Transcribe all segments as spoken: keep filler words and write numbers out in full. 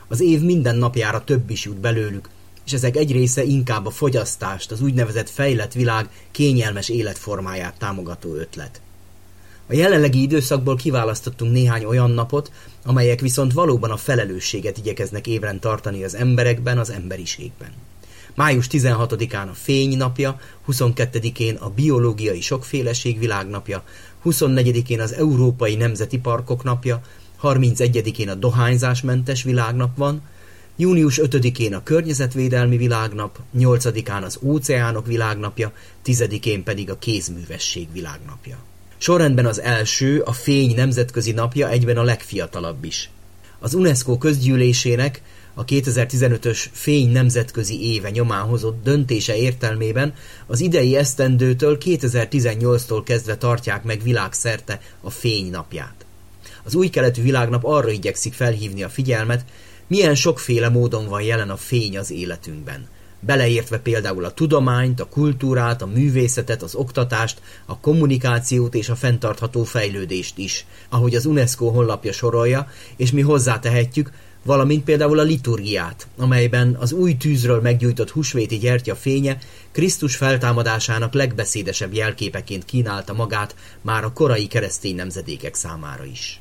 Az év minden napjára több is jut belőlük, és ezek egy része inkább a fogyasztást, az úgynevezett fejlett világ kényelmes életformáját támogató ötlet. A jelenlegi időszakból kiválasztottunk néhány olyan napot, amelyek viszont valóban a felelősséget igyekeznek ébren tartani az emberekben, az emberiségben. május tizenhatodikán a Fény napja, huszonkettedikén a Biológiai Sokféleség világnapja, huszonnegyedikén az Európai Nemzeti Parkok napja, harmincegyedikén a Dohányzásmentes világnap van, június ötödikén a Környezetvédelmi világnap, nyolcadikán az Óceánok világnapja, tizedikén pedig a Kézművesség világnapja. Sorrendben az első, a Fény nemzetközi napja, egyben a legfiatalabb is. Az UNESCO közgyűlésének a kétezer-tizenötös Fény nemzetközi éve nyomán hozott döntése értelmében az idei esztendőtől kétezer-tizennyolctól kezdve tartják meg világszerte a Fény napját. Az új keletű világnap arra igyekszik felhívni a figyelmet, milyen sokféle módon van jelen a fény az életünkben. Beleértve például a tudományt, a kultúrát, a művészetet, az oktatást, a kommunikációt és a fenntartható fejlődést is, ahogy az UNESCO honlapja sorolja, és mi hozzátehetjük, valamint például a liturgiát, amelyben az új tűzről meggyújtott húsvéti gyertya fénye Krisztus feltámadásának legbeszédesebb jelképeként kínálta magát már a korai keresztény nemzedékek számára is.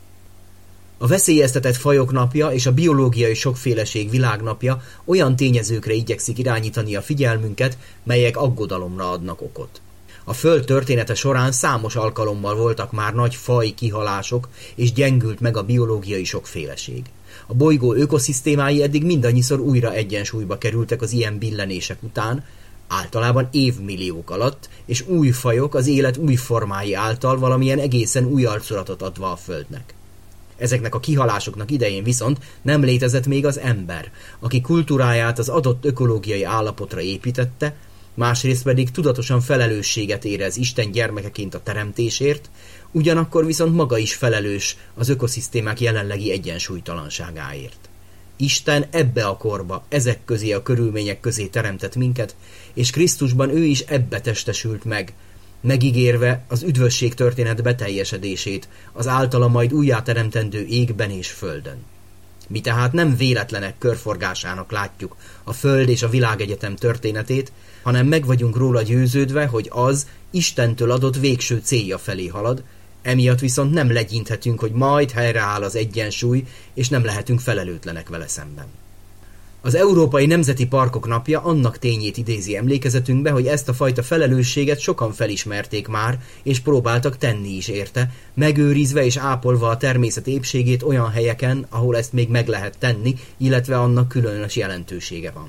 A veszélyeztetett fajok napja és a biológiai sokféleség világnapja olyan tényezőkre igyekszik irányítani a figyelmünket, melyek aggodalomra adnak okot. A Föld története során számos alkalommal voltak már nagy faj kihalások, és gyengült meg a biológiai sokféleség. A bolygó ökoszisztémái eddig mindannyiszor újra egyensúlyba kerültek az ilyen billenések után, általában évmilliók alatt, és új fajok az élet új formái által valamilyen egészen új arculatot adva a Földnek. Ezeknek a kihalásoknak idején viszont nem létezett még az ember, aki kultúráját az adott ökológiai állapotra építette, másrészt pedig tudatosan felelősséget érez Isten gyermekeként a teremtésért, ugyanakkor viszont maga is felelős az ökoszisztémák jelenlegi egyensúlytalanságáért. Isten ebbe a korba, ezek közé a körülmények közé teremtett minket, és Krisztusban ő is ebbe testesült meg, megígérve az üdvösség történet beteljesedését az általa majd újjáteremtendő égben és földön. Mi tehát nem véletlenek körforgásának látjuk a Föld és a világegyetem történetét, hanem meg vagyunk róla győződve, hogy az Istentől adott végső célja felé halad, emiatt viszont nem legyinthetünk, hogy majd helyreáll az egyensúly, és nem lehetünk felelőtlenek vele szemben. Az Európai Nemzeti Parkok napja annak tényét idézi emlékezetünkbe, hogy ezt a fajta felelősséget sokan felismerték már, és próbáltak tenni is érte, megőrizve és ápolva a természet épségét olyan helyeken, ahol ezt még meg lehet tenni, illetve annak különös jelentősége van.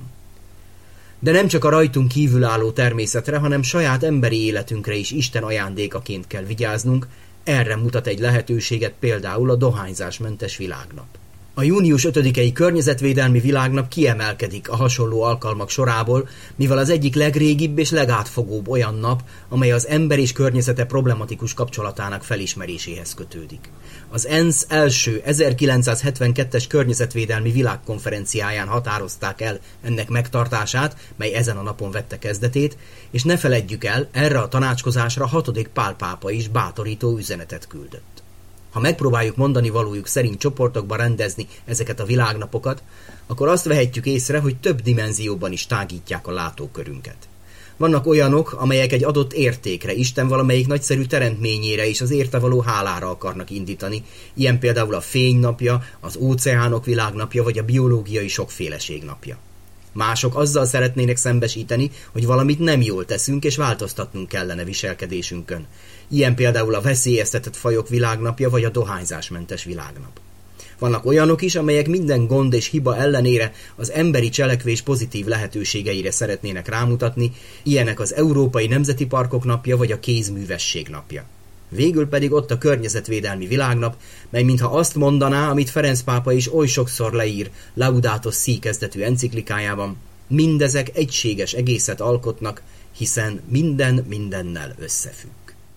De nem csak a rajtunk kívülálló természetre, hanem saját emberi életünkre is Isten ajándékaként kell vigyáznunk, erre mutat egy lehetőséget például a dohányzásmentes világnap. A június ötödikei Környezetvédelmi világnap kiemelkedik a hasonló alkalmak sorából, mivel az egyik legrégibb és legátfogóbb olyan nap, amely az ember és környezete problematikus kapcsolatának felismeréséhez kötődik. Az ENSZ első ezerkilencszázhetvenkettes Környezetvédelmi Világkonferenciáján határozták el ennek megtartását, mely ezen a napon vette kezdetét, és ne feledjük el, erre a tanácskozásra hatodik Pál pápa is bátorító üzenetet küldött. Ha megpróbáljuk mondani valójuk szerint csoportokba rendezni ezeket a világnapokat, akkor azt vehetjük észre, hogy több dimenzióban is tágítják a látókörünket. Vannak olyanok, amelyek egy adott értékre, Isten valamelyik nagyszerű teremtményére és az érte való hálára akarnak indítani, ilyen például a Fény napja, az Óceánok világnapja vagy a Biológiai Sokféleség napja. Mások azzal szeretnének szembesíteni, hogy valamit nem jól teszünk és változtatnunk kellene viselkedésünkön. Ilyen például a veszélyeztetett fajok világnapja vagy a dohányzásmentes világnap. Vannak olyanok is, amelyek minden gond és hiba ellenére az emberi cselekvés pozitív lehetőségeire szeretnének rámutatni, ilyenek az Európai Nemzeti Parkok napja vagy a Kézművesség napja. Végül pedig ott a Környezetvédelmi világnap, mely mintha azt mondaná, amit Ferenc pápa is oly sokszor leír Laudato Si kezdetű enciklikájában, mindezek egységes egészet alkotnak, hiszen minden mindennel összefügg.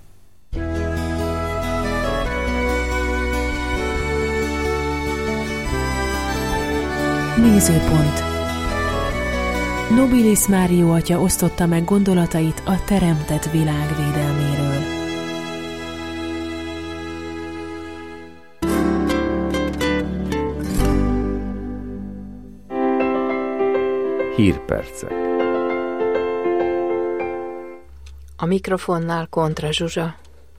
Nézőpont. Nobilis Mário atya osztotta meg gondolatait a teremtett világ védelméről. Hírpercek. A mikrofonnál Kontra Zsuzsa.